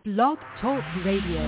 Blog Talk Radio.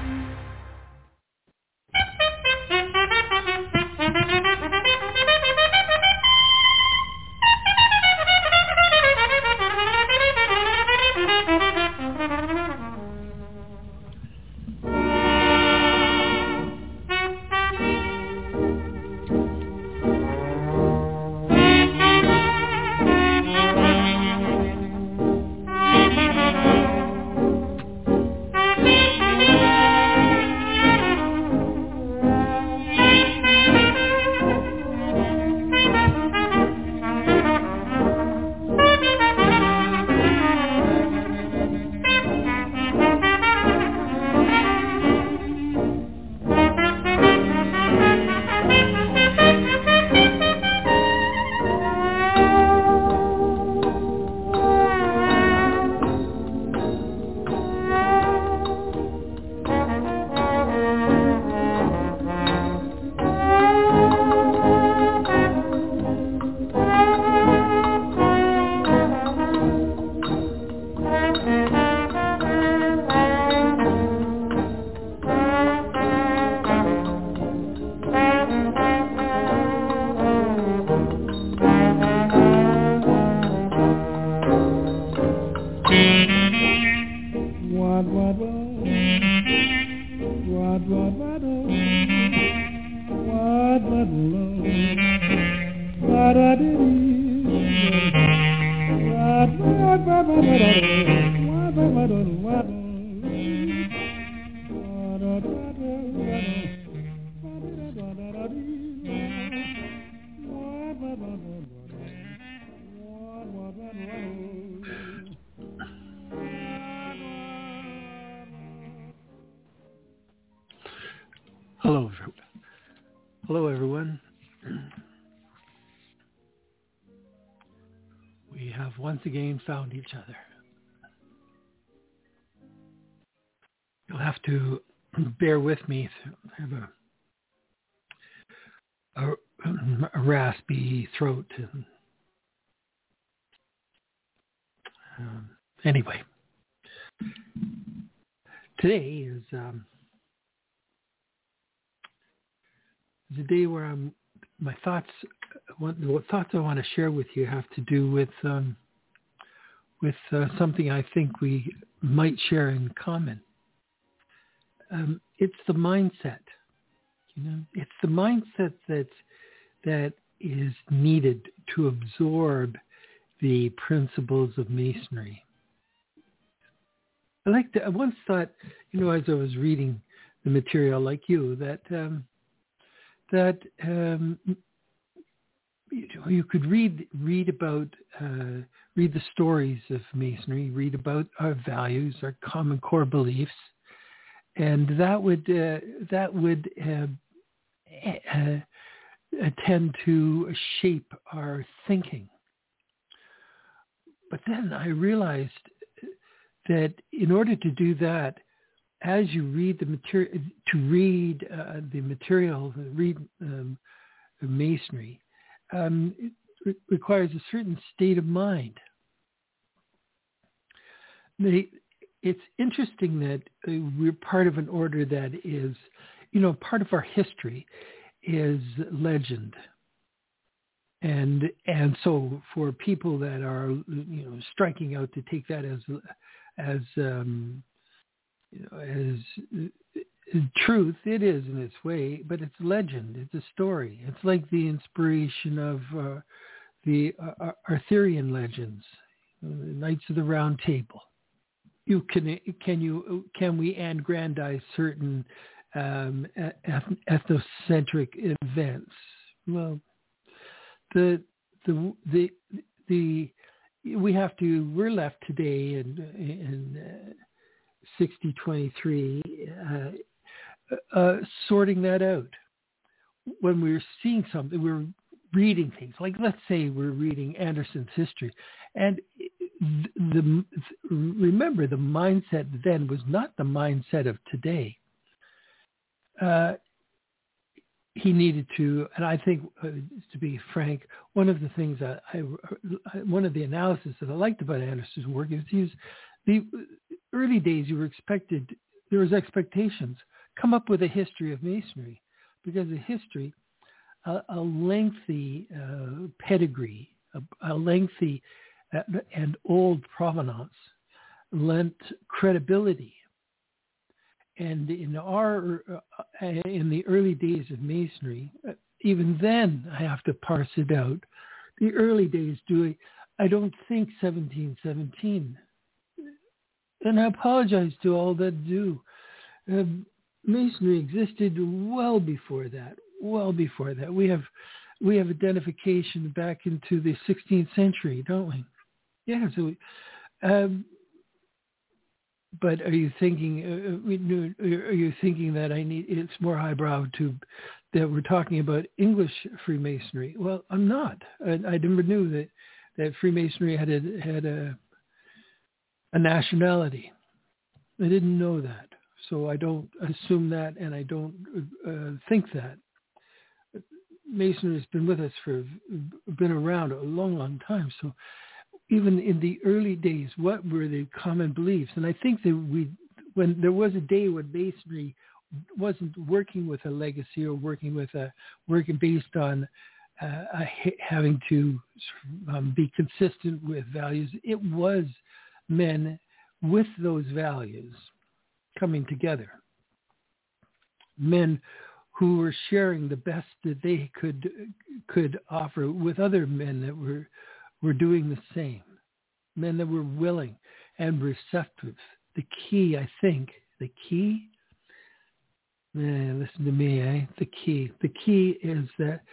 Hello, everyone. We have once again found each other. You'll have to bear with me. I have a raspy throat. Anyway, today is a day where my thoughts. What thoughts I want to share with you have to do with something I think we might share in common. It's the mindset. It's the mindset that is needed to absorb the principles of Masonry. I once thought, as I was reading the material like you, that you could read the stories of Masonry, read about our values, our common core beliefs, and that would tend to shape our thinking. But then I realized that in order to do that, as you read the material, read Masonry, it requires a certain state of mind. It's interesting that we're part of an order that is, part of our history is legend. And so for people that are, striking out to take that as truth, it is in its way, but it's legend. It's a story. It's like the inspiration of the Arthurian legends, the Knights of the Round Table. Can we aggrandize certain ethnocentric events? Well, we're left today in 6023 sorting that out. When we're seeing something, we're reading things. Like, let's say we're reading Anderson's history, and remember, the mindset then was not the mindset of today. He needed to, and I think, to be frank, one of the things that one of the analysis that I liked about Anderson's work is he's The early days, there was expectations. Come up with a history of Masonry, because a history, a lengthy pedigree, a lengthy and old provenance lent credibility. And in the early days of Masonry, even then I have to parse it out. The early days, I don't think 1717. And I apologize to all that do. Masonry existed well before that. We have identification back into the 16th century, don't we? Yeah. So, but are you thinking? Are you thinking that it's more highbrow that we're talking about English Freemasonry? Well, I'm not. I never knew that Freemasonry had a nationality. I didn't know that, so I don't assume that, and I don't think that. Masonry has been with us been around a long, long time. So even in the early days, what were the common beliefs? And I think that when there was a day when Masonry wasn't working with a legacy or working based on having to be consistent with values, it was men with those values coming together. Men who were sharing the best that they could offer with other men that were doing the same. Men that were willing and receptive. The key, listen to me, eh? The key is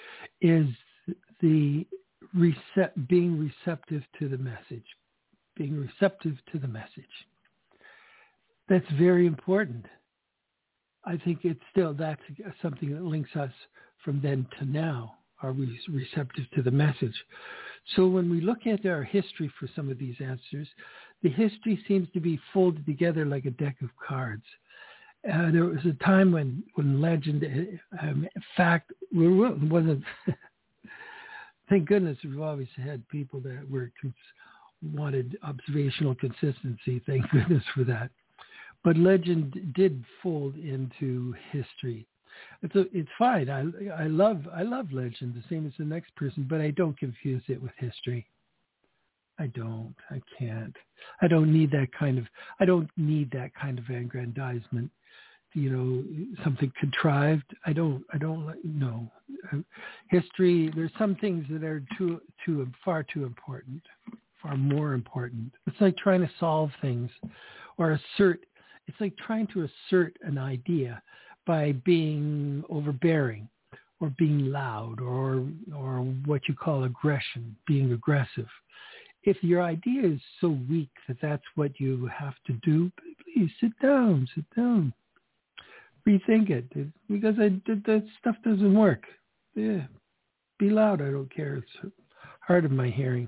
being receptive to the message. Being receptive to the message. That's very important. I think that's something that links us from then to now. Are we receptive to the message? So when we look at our history for some of these answers, the history seems to be folded together like a deck of cards. There was a time when legend, in fact, wasn't. Thank goodness we've always had people that wanted observational consistency. Thank goodness for that. But legend did fold into history. It's fine. I love legend the same as the next person, but I don't confuse it with history. I can't. I don't need that kind of aggrandizement. Something contrived. I don't no. History. There's some things that are far too important, far more important. It's like trying to solve things or assert. It's like trying to assert an idea by being overbearing or being loud or what you call aggression, being aggressive. If your idea is so weak that that's what you have to do, please sit down. Rethink it, because that stuff doesn't work. Yeah, be loud, I don't care. It's hard of my hearing.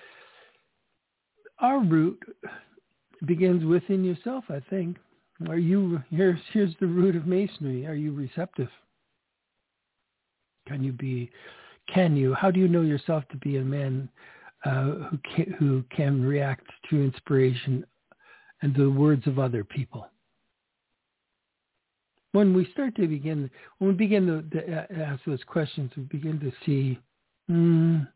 Our root begins within yourself, I think. Here's the root of Masonry. Are you receptive? How do you know yourself to be a man who can react to inspiration and the words of other people? When we begin to ask those questions, we begin to see an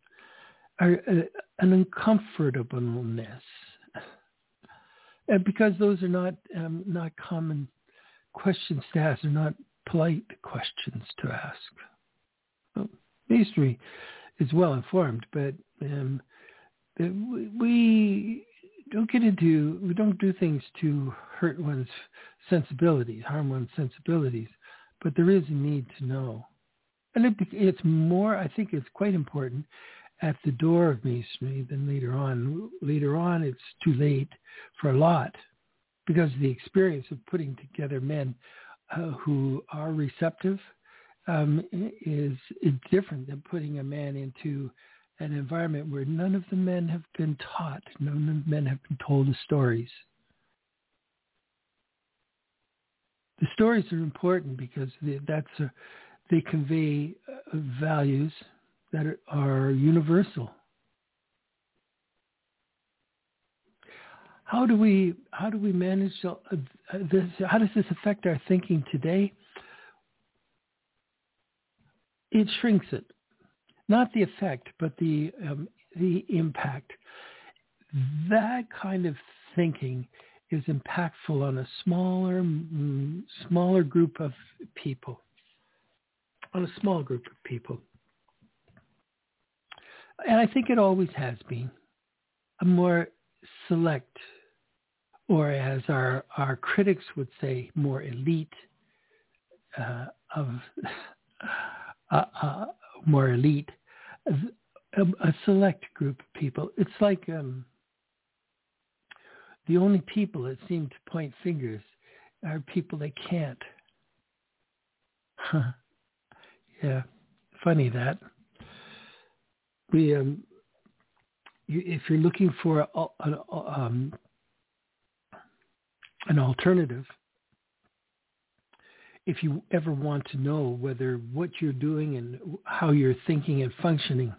uncomfortableness. Because those are not common questions to ask. They're not polite questions to ask. Well, Masonry is well informed, but we don't do things to hurt one's sensibilities, harm one's sensibilities. But there is a need to know, and it's more. I think it's quite important at the door of Masonry than later on. Later on, it's too late for a lot, because the experience of putting together men who are receptive is different than putting a man into an environment where none of the men have been taught, none of the men have been told the stories. The stories are important because they convey values that are universal. how do we manage this? How does this affect our thinking today? It shrinks it, not the effect, but the impact. That kind of thinking is impactful on a smaller group of people, on a small group of people. And I think it always has been a more select, or as our critics would say, more elite a select group of people. It's like the only people that seem to point fingers are people that can't. Yeah, funny that. We, if you're looking for an alternative, if you ever want to know whether what you're doing and how you're thinking and functioning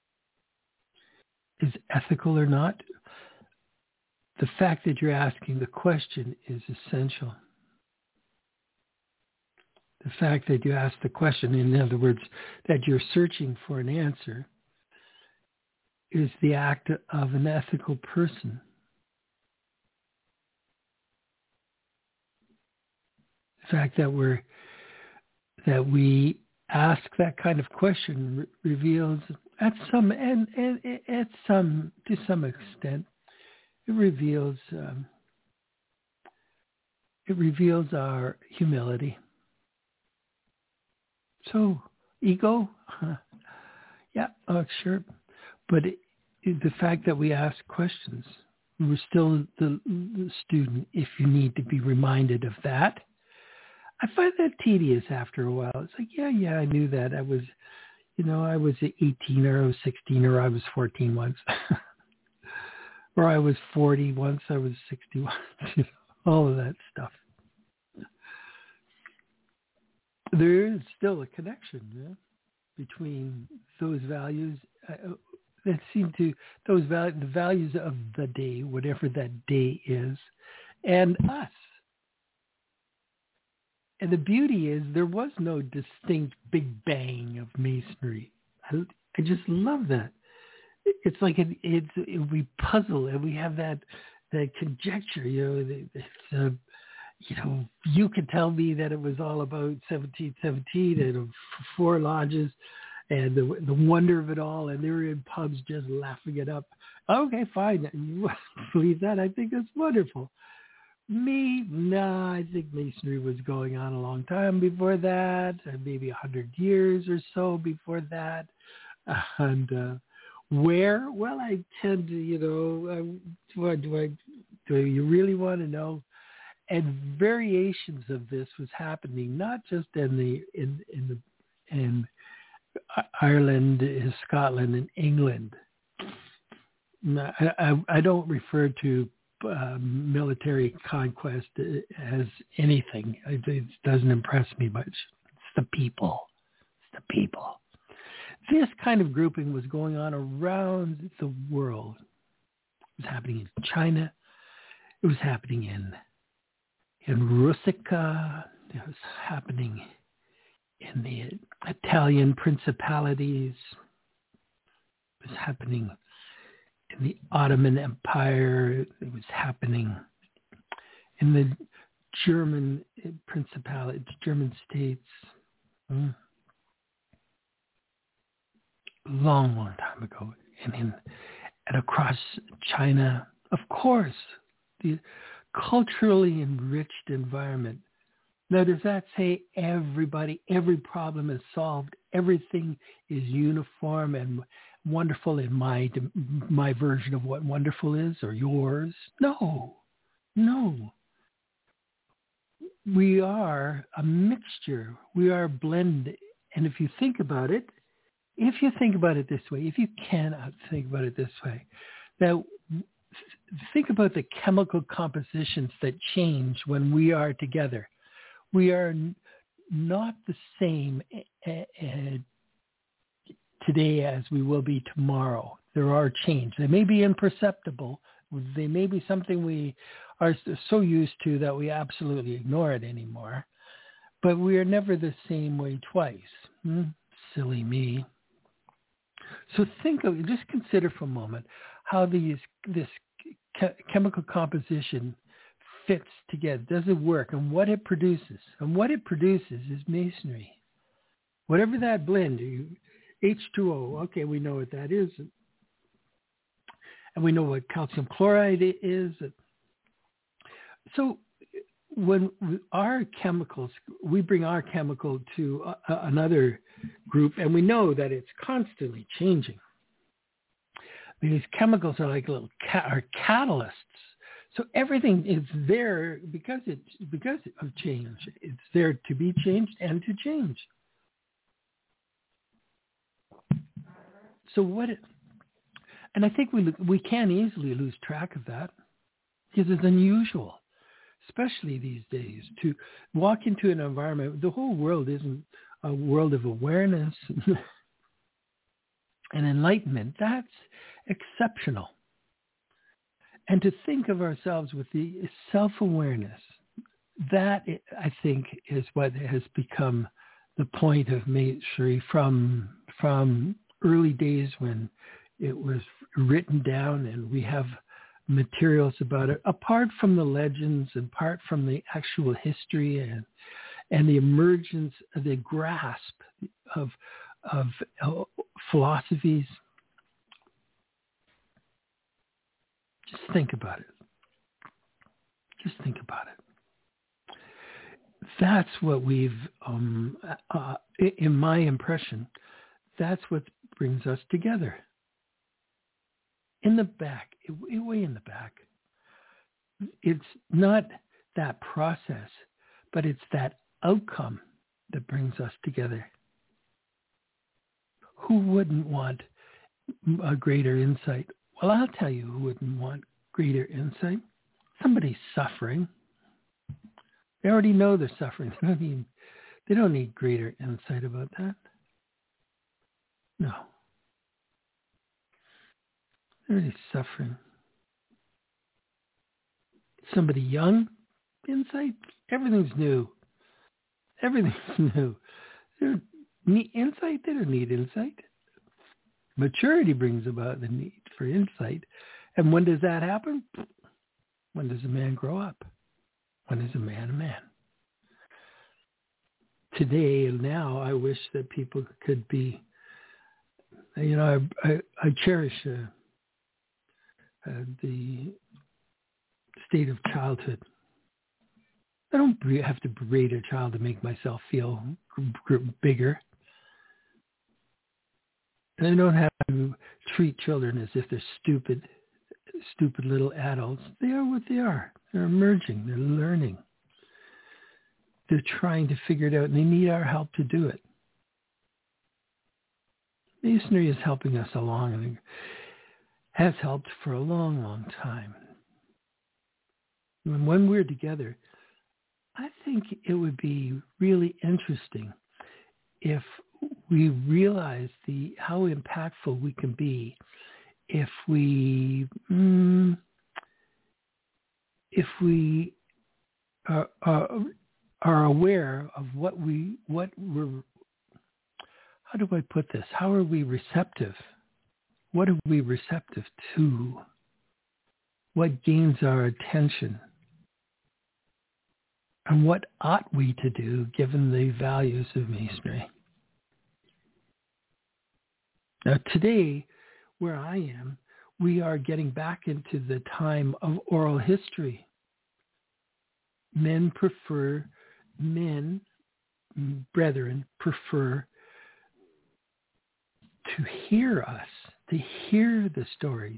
is ethical or not, the fact that you're asking the question is essential. The fact that you ask the question, in other words, that you're searching for an answer, is the act of an ethical person. The fact that we ask that kind of question reveals, to some extent, it reveals our humility. So, ego, yeah, sure. But the fact that we ask questions, we're still the student if you need to be reminded of that. I find that tedious after a while. It's like, yeah, I knew that. I was 18 or I was 16 or I was 14 once. Or I was 40 once, I was 60 once. All of that stuff. There is still a connection between those values that seem to, the values of the day, whatever that day is, and us. And the beauty is there was no distinct big bang of Masonry. I just love that. It's like we puzzle and we have that conjecture. You could tell me that it was all about 1717 and 4 lodges and the wonder of it all, and they were in pubs just laughing it up. Okay, fine. You believe that? I think that's wonderful. Me, no, I think Masonry was going on a long time before that, maybe 100 years or so before that. And where? Well, I tend to, do you really want to know? And variations of this was happening, not just in Ireland, Scotland, and England. I don't refer to military conquest as anything. It doesn't impress me much. It's the people. This kind of grouping was going on around the world. It was happening in China. It was happening in Rusica. It was happening in the Italian principalities. It was happening in the Ottoman Empire. It was happening in the German principalities, German states. Long time ago. And across China, of course, the culturally enriched environment. Now, does that say every problem is solved, everything is uniform and wonderful in my version of what wonderful is, or yours? No. We are a mixture. We are a blend. And if you think about it this way, if you cannot think about it this way, now think about the chemical compositions that change when we are together. We are not the same today as we will be tomorrow. There are changes. They may be imperceptible They may be something we are so used to that we absolutely ignore it anymore. But we are never the same way twice. Silly me. So just consider for a moment how this chemical composition fits together. Does it work? And what it produces? And what it produces is masonry. Whatever that blend, H2O, okay, we know what that is. And we know what calcium chloride is. So when our chemicals, we bring our chemical to another group, and we know that it's constantly changing. These chemicals are like little catalysts. So everything is there because of change. It's there to be changed and to change. So and I think we can easily lose track of that because it's unusual, especially these days, to walk into an environment. The whole world isn't a world of awareness and enlightenment. That's exceptional. And to think of ourselves with the self-awareness, that I think is what has become the point of masonry from early days when it was written down and we have materials about it, apart from the legends and apart from the actual history and the emergence of the grasp of philosophies. Just think about it. Just think about it. That's what we've, in my impression, that's what brings us together. In the back, way in the back, it's not that process, but it's that outcome that brings us together. Who wouldn't want a greater insight? Well, I'll tell you who wouldn't want greater insight. Somebody's suffering. They already know they're suffering. They don't need greater insight about that. No. They're already suffering. Somebody young, insight, everything's new. Everything's new. They don't need insight. They don't need insight. Maturity brings about the need for insight. And when does that happen? When does a man grow up? When is a man? Today and now, I wish that people could be, I cherish the state of childhood. I don't have to berate a child to make myself feel bigger. And I don't have to treat children as if they're stupid little adults. They are what they are. They're emerging. They're learning. They're trying to figure it out, and they need our help to do it. Masonry is helping us along, and has helped for a long, long time. And when we're together, I think it would be really interesting if we realize how impactful we can be if we are aware of what we're. How do I put this? How are we receptive? What are we receptive to? What gains our attention? And what ought we to do given the values of Masonry? Now today, where I am, we are getting back into the time of oral history. Brethren prefer to hear us, to hear the stories.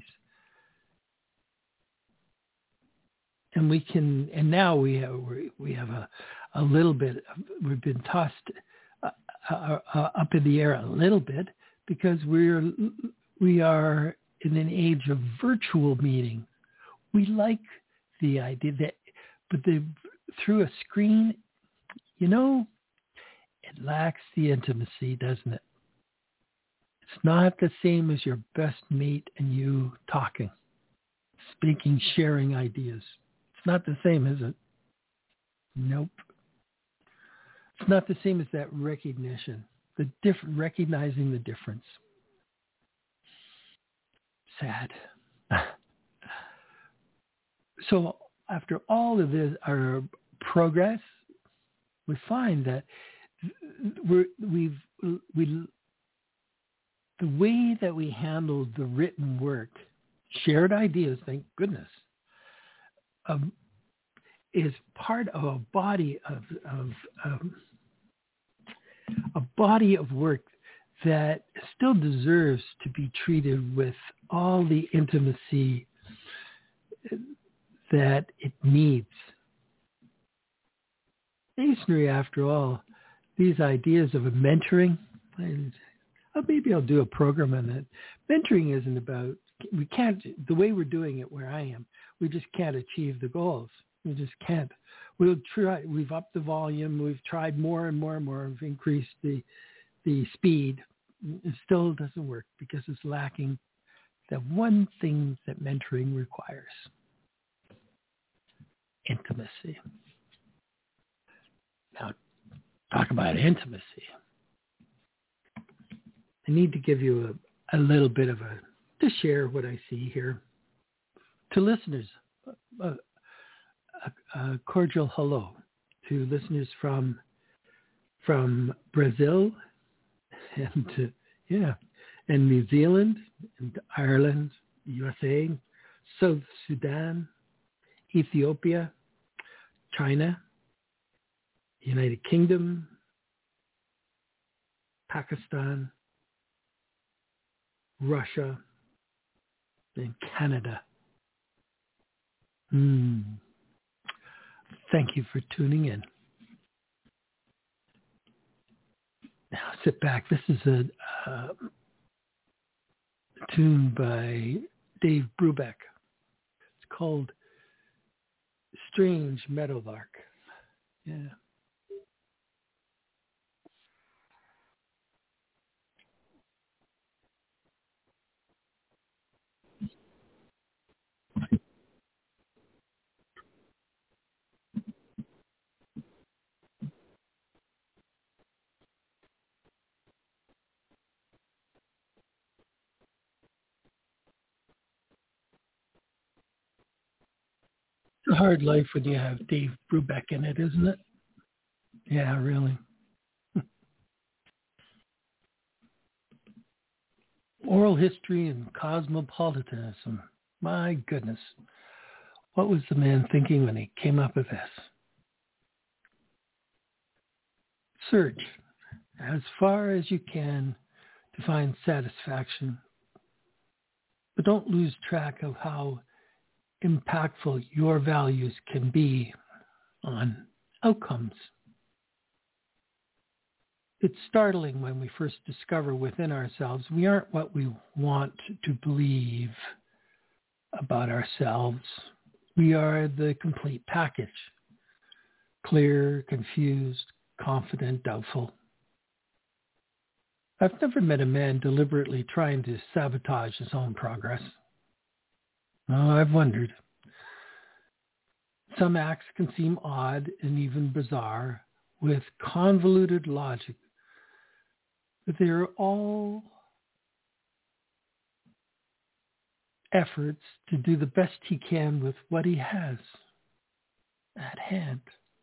And now we have a little bit, we've been tossed up in the air a little bit because we are in an age of virtual meeting. We like the idea but through a screen, it lacks the intimacy, doesn't it? It's not the same as your best mate and you talking speaking, sharing ideas. It's not the same, is it? Nope. It's not the same as that recognition, recognizing the difference. Sad. So after all of this, our progress, we find that the way that we handled the written work, shared ideas, thank goodness, is part of a body of work that still deserves to be treated with all the intimacy that it needs. Masonry, after all, these ideas of a mentoring, maybe I'll do a program on that. Mentoring isn't about, we can't, the way we're doing it where I am, we just can't achieve the goals. We just can't. We'll try, we've upped the volume, we've tried more and more and more, we've increased the speed. It still doesn't work because it's lacking the one thing that mentoring requires: intimacy. Now, talk about intimacy. I need to give you a little bit of to share what I see here. To listeners, a cordial hello to listeners from Brazil and and New Zealand and Ireland, USA, South Sudan, Ethiopia, China, United Kingdom, Pakistan, Russia, and Canada. Thank you for tuning in. Now sit back. This is a tune by Dave Brubeck. It's called Strange Meadowlark. Yeah. It's a hard life when you have Dave Brubeck in it, isn't it? Yeah, really. Oral history and cosmopolitanism. My goodness. What was the man thinking when he came up with this? Search as far as you can to find satisfaction, but don't lose track of how impactful your values can be on outcomes. It's startling when we first discover within ourselves we aren't what we want to believe about ourselves. We are the complete package. Clear, confused, confident, doubtful. I've never met a man deliberately trying to sabotage his own progress. Oh, I've wondered. Some acts can seem odd and even bizarre, with convoluted logic, but they're all efforts to do the best he can with what he has at hand.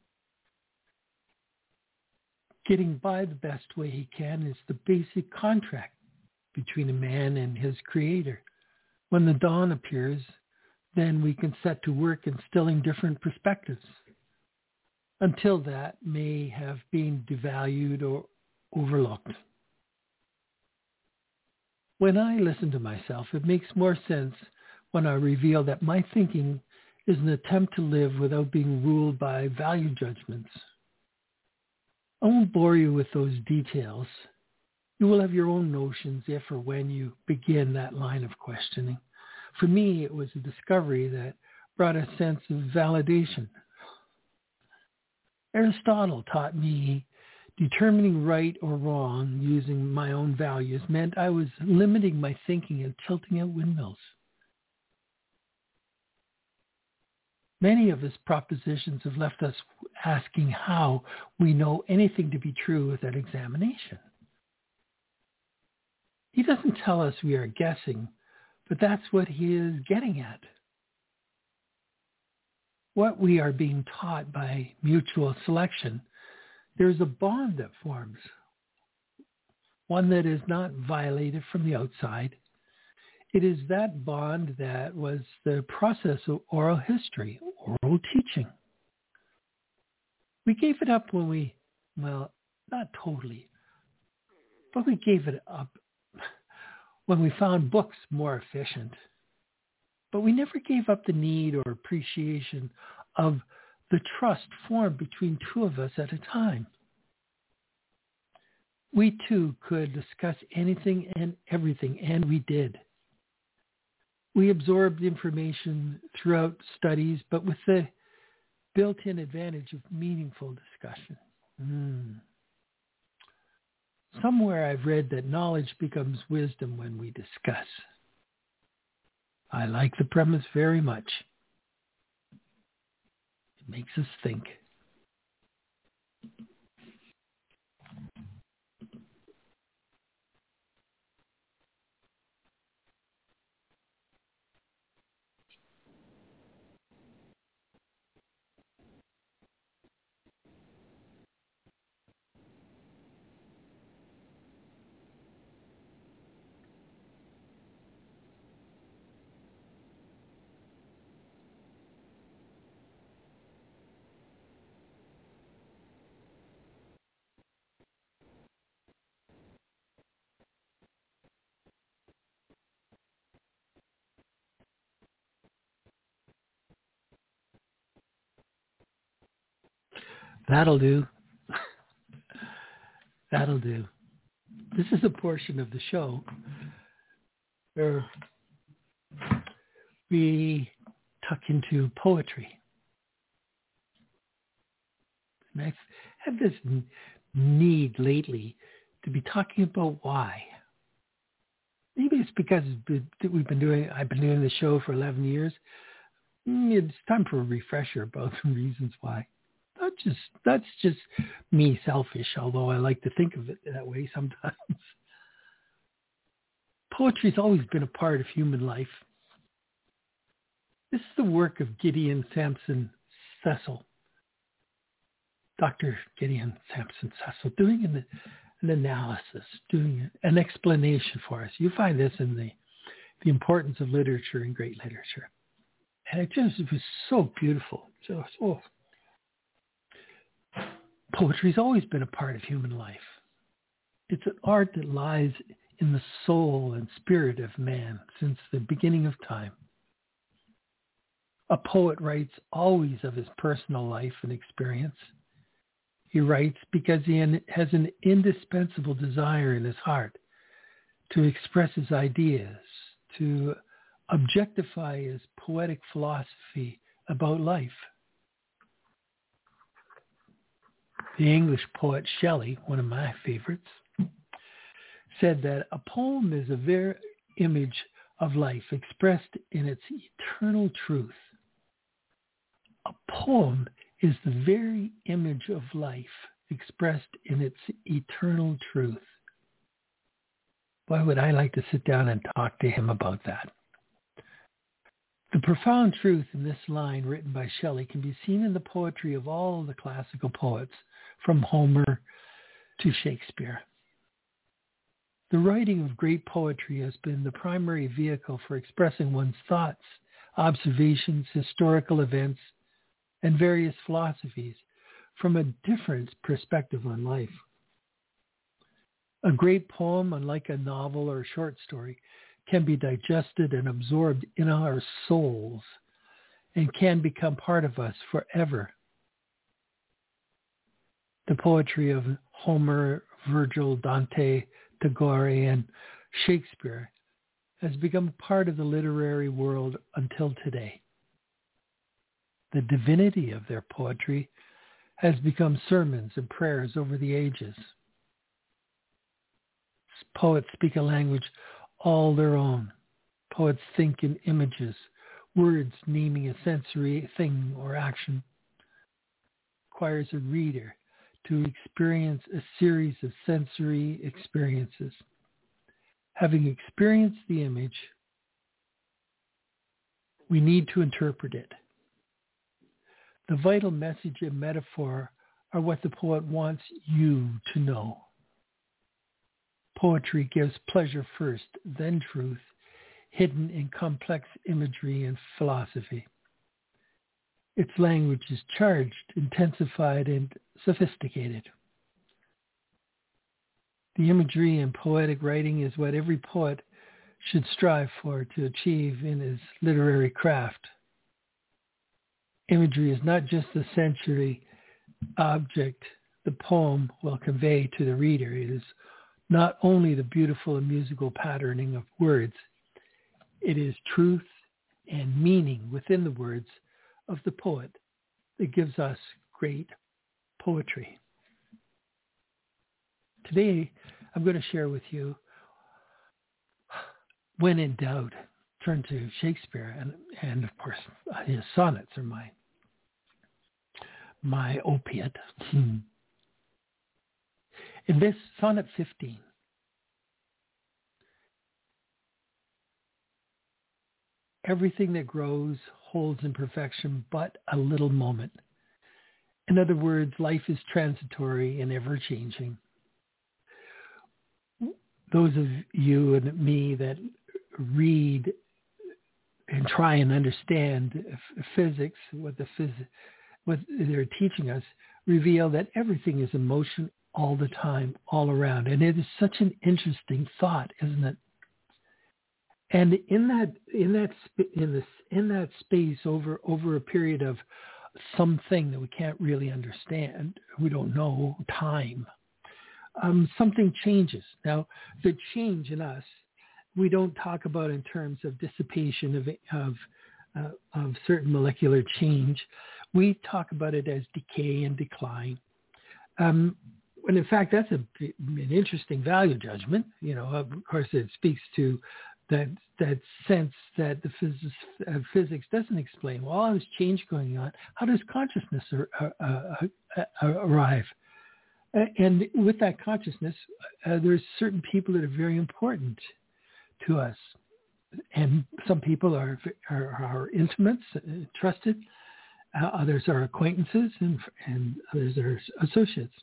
Getting by the best way he can is the basic contract between a man and his creator. When the dawn appears, then we can set to work instilling different perspectives. Until that may have been devalued or overlooked. When I listen to myself, it makes more sense when I reveal that my thinking is an attempt to live without being ruled by value judgments. I won't bore you with those details. You will have your own notions if or when you begin that line of questioning. For me, it was a discovery that brought a sense of validation. Aristotle taught me determining right or wrong using my own values meant I was limiting my thinking and tilting at windmills. Many of his propositions have left us asking how we know anything to be true without examination. He doesn't tell us we are guessing, but that's what he is getting at. What we are being taught by mutual selection, there's a bond that forms, one that is not violated from the outside. It is that bond that was the process of oral history, oral teaching. We gave it up when we, well, not totally, but we gave it up when we found books more efficient. But we never gave up the need or appreciation of the trust formed between two of us at a time. We too could discuss anything and everything, and we did. We absorbed information throughout studies, but with the built-in advantage of meaningful discussion. Somewhere I've read that knowledge becomes wisdom when we discuss. I like the premise very much. It makes us think. That'll do. That'll do. This is a portion of the show where we tuck into poetry. And I've had this need lately to be talking about why. Maybe it's because I've been doing the show for 11 years. It's time for a refresher about the reasons why. That's just me selfish, although I like to think of it that way sometimes. Poetry's always been a part of human life. This is the work of Gideon Sampson Cecil, Dr. Gideon Sampson Cecil, doing an analysis, doing an explanation for us. You find this in the importance of literature and great literature. And it was so beautiful. Poetry's always been a part of human life. It's an art that lies in the soul and spirit of man since the beginning of time. A poet writes always of his personal life and experience. He writes because he has an indispensable desire in his heart to express his ideas, to objectify his poetic philosophy about life. The English poet Shelley, one of my favorites, said that a poem is a very image of life expressed in its eternal truth. A poem is the very image of life expressed in its eternal truth. Why would I like to sit down and talk to him about that? The profound truth in this line written by Shelley can be seen in the poetry of all the classical poets, from Homer to Shakespeare. The writing of great poetry has been the primary vehicle for expressing one's thoughts, observations, historical events, and various philosophies from a different perspective on life. A great poem, unlike a novel or a short story, can be digested and absorbed in our souls and can become part of us forever. The poetry of Homer, Virgil, Dante, Tagore, and Shakespeare has become part of the literary world until today. The divinity of their poetry has become sermons and prayers over the ages. Poets speak a language all their own. Poets think in images Words naming a sensory thing or action requires a reader to experience a series of sensory experiences. Having experienced the image, we need to interpret it. The vital message and metaphor are what the poet wants you to know. Poetry gives pleasure first, then truth, hidden in complex imagery and philosophy. Its language is charged, intensified, and sophisticated. The imagery in poetic writing is what every poet should strive for to achieve in his literary craft. Imagery is not just the sensory object the poem will convey to the reader. It is not only the beautiful and musical patterning of words, it is truth and meaning within the words of the poet that gives us great poetry. Today, I'm going to share with you, when in doubt, turn to Shakespeare, and of course, his sonnets are my opiate. In this Sonnet 15, everything that grows holds imperfection but a little moment. In other words, life is transitory and ever-changing. Those of you and me that read and try and understand physics, what they're teaching us, reveal that everything is in motion all the time, all around. And it is such an interesting thought, isn't it? And in that space over a period of something that we can't really understand, we don't know, time, something changes. Now, the change in us, we don't talk about in terms of dissipation of certain molecular change. We talk about it as decay and decline. When in fact, that's an interesting value judgment. You know, of course, it speaks to that sense that the physics doesn't explain. Well, all this change going on, how does consciousness arrive? And with that consciousness, there's certain people that are very important to us. And some people are intimates, trusted. Others are acquaintances, and others are associates.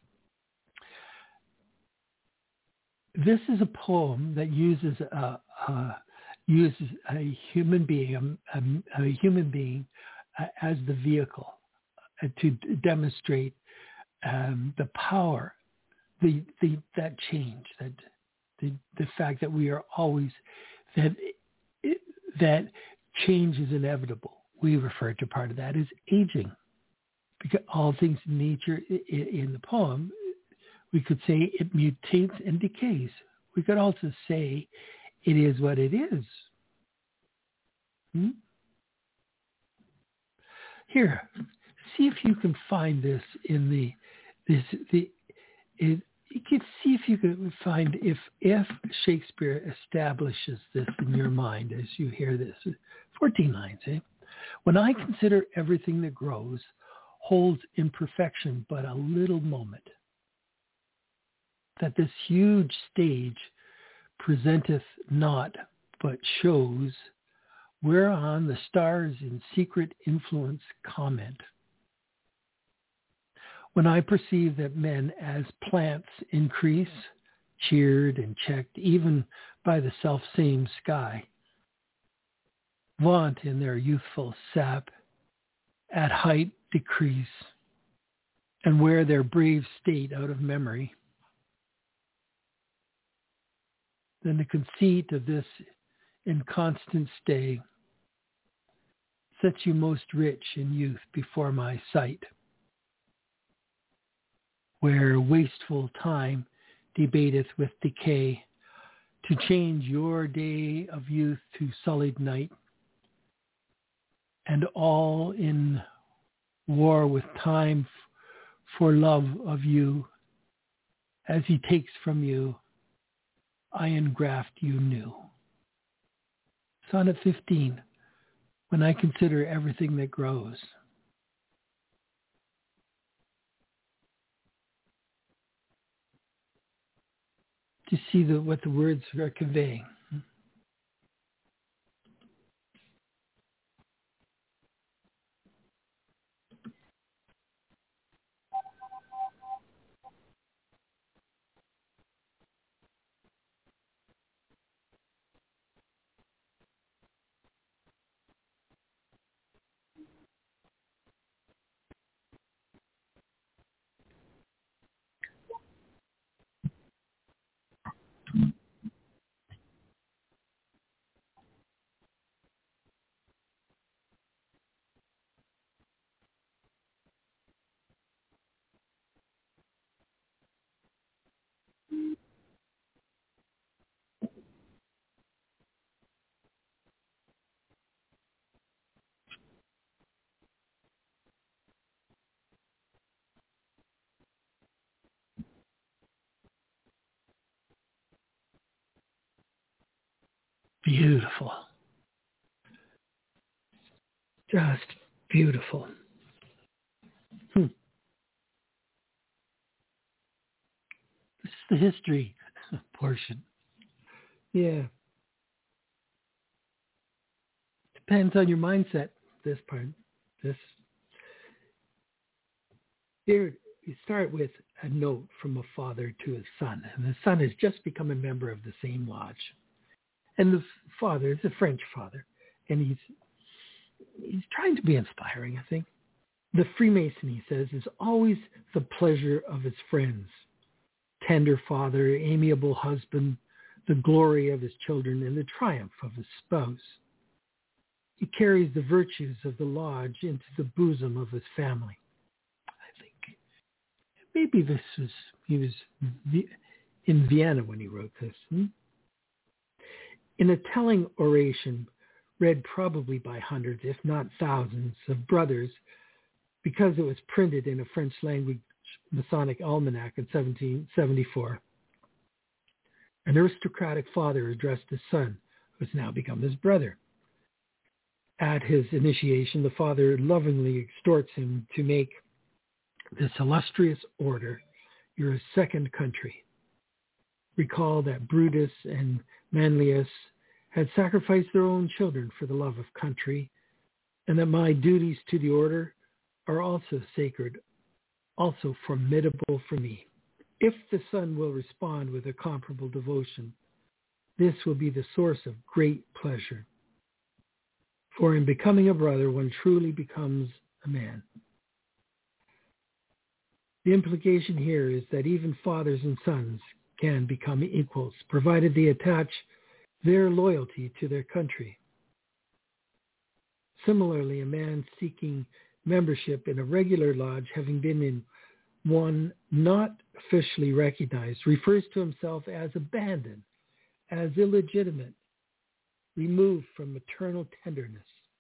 This is a poem that uses a human being, a human being as the vehicle to demonstrate the power, that change, the fact that we are always that change is inevitable. We refer to part of that as aging, because all things in nature in the poem, we could say it mutates and decays. We could also say it is what it is. Here, see if you can find this in you can see if you can find if Shakespeare establishes this in your mind as you hear this. 14 lines, eh? When I consider everything that grows, holds imperfection but a little moment, that this huge stage presenteth not, but shows, whereon the stars in secret influence comment. When I perceive that men as plants increase, cheered and checked even by the selfsame sky, vaunt in their youthful sap, at height decrease, and wear their brave state out of memory, then the conceit of this inconstant stay sets you most rich in youth before my sight, where wasteful time debateth with decay, to change your day of youth to sullied night, and all in war with time for love of you, as he takes from you, I engraft you new. Sonnet 15. when I consider everything that grows. Do you see what the words are conveying? Beautiful. Just beautiful. This is the history portion. Yeah. Depends on your mindset, this part. Here, you start with a note from a father to his son. And the son has just become a member of the same lodge. And the father is a French father. And he's trying to be inspiring, I think. The Freemason, he says, is always the pleasure of his friends. Tender father, amiable husband, the glory of his children, and the triumph of his spouse. He carries the virtues of the lodge into the bosom of his family. I think maybe he was in Vienna when he wrote this. In a telling oration, read probably by hundreds, if not thousands, of brothers, because it was printed in a French language Masonic almanac in 1774. An aristocratic father addressed his son, who has now become his brother. At his initiation, the father lovingly exhorts him to make this illustrious order your second country. Recall that Brutus and Manlius had sacrificed their own children for the love of country, and that my duties to the order are also sacred, also formidable for me. If the son will respond with a comparable devotion, this will be the source of great pleasure. For in becoming a brother, one truly becomes a man. The implication here is that even fathers and sons can become equals, provided they attach their loyalty to their country. Similarly, a man seeking membership in a regular lodge, having been in one not officially recognized, refers to himself as abandoned, as illegitimate, removed from maternal tenderness.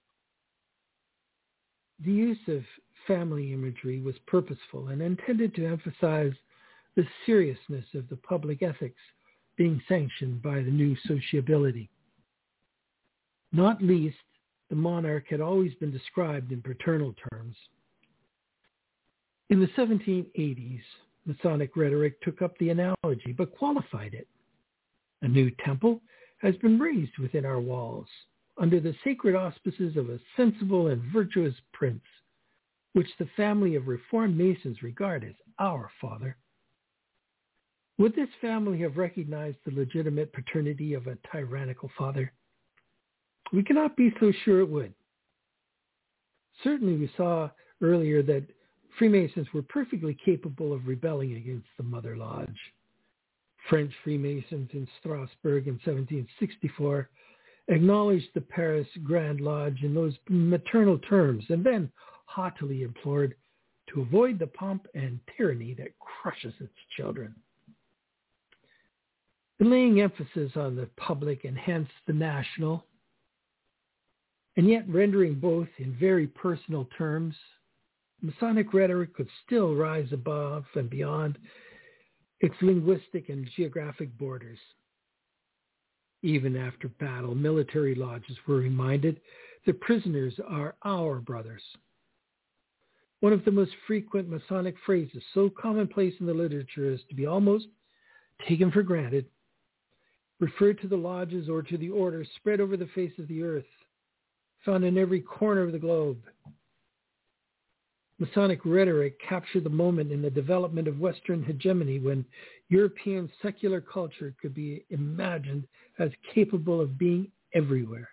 The use of family imagery was purposeful and intended to emphasize the seriousness of the public ethics being sanctioned by the new sociability. Not least, the monarch had always been described in paternal terms. In the 1780s, Masonic rhetoric took up the analogy but qualified it. A new temple has been raised within our walls under the sacred auspices of a sensible and virtuous prince, which the family of Reformed Masons regard as our father. Would this family have recognized the legitimate paternity of a tyrannical father? We cannot be so sure it would. Certainly we saw earlier that Freemasons were perfectly capable of rebelling against the Mother Lodge. French Freemasons in Strasbourg in 1764 acknowledged the Paris Grand Lodge in those maternal terms and then haughtily implored to avoid the pomp and tyranny that crushes its children. The laying emphasis on the public and hence the national, and yet rendering both in very personal terms, Masonic rhetoric could still rise above and beyond its linguistic and geographic borders. Even after battle, military lodges were reminded The prisoners are our brothers. One of the most frequent Masonic phrases, so commonplace in the literature as to be almost taken for granted, referred to the lodges or to the orders spread over the face of the earth, found in every corner of the globe. Masonic rhetoric captured the moment in the development of Western hegemony when European secular culture could be imagined as capable of being everywhere.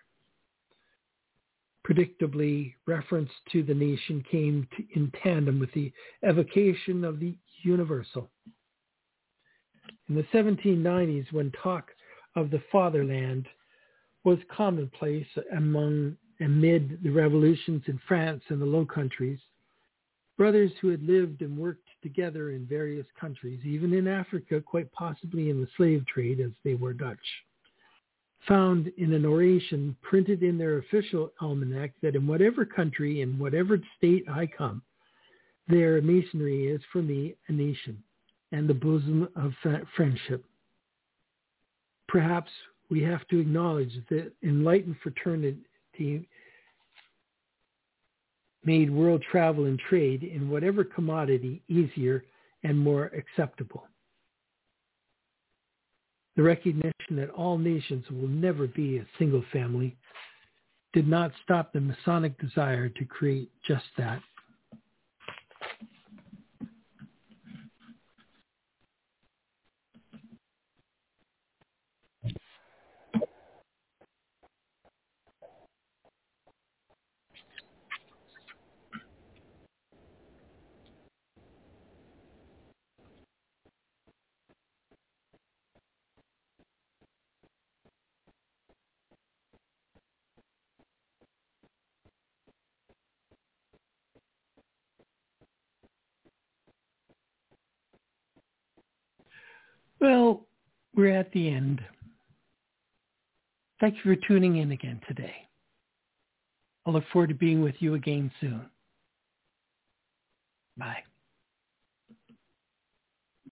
Predictably, reference to the nation came in tandem with the evocation of the universal. In the 1790s, when talk of the fatherland was commonplace amid the revolutions in France and the Low Countries, brothers who had lived and worked together in various countries, even in Africa, quite possibly in the slave trade as they were Dutch, found in an oration printed in their official almanac that in whatever country, in whatever state I come, their masonry is for me a nation and the bosom of friendship. Perhaps we have to acknowledge that enlightened fraternity made world travel and trade in whatever commodity easier and more acceptable. The recognition that all nations will never be a single family did not stop the Masonic desire to create just that. Well, we're at the end. Thank you for tuning in again today. I look forward to being with you again soon. Bye.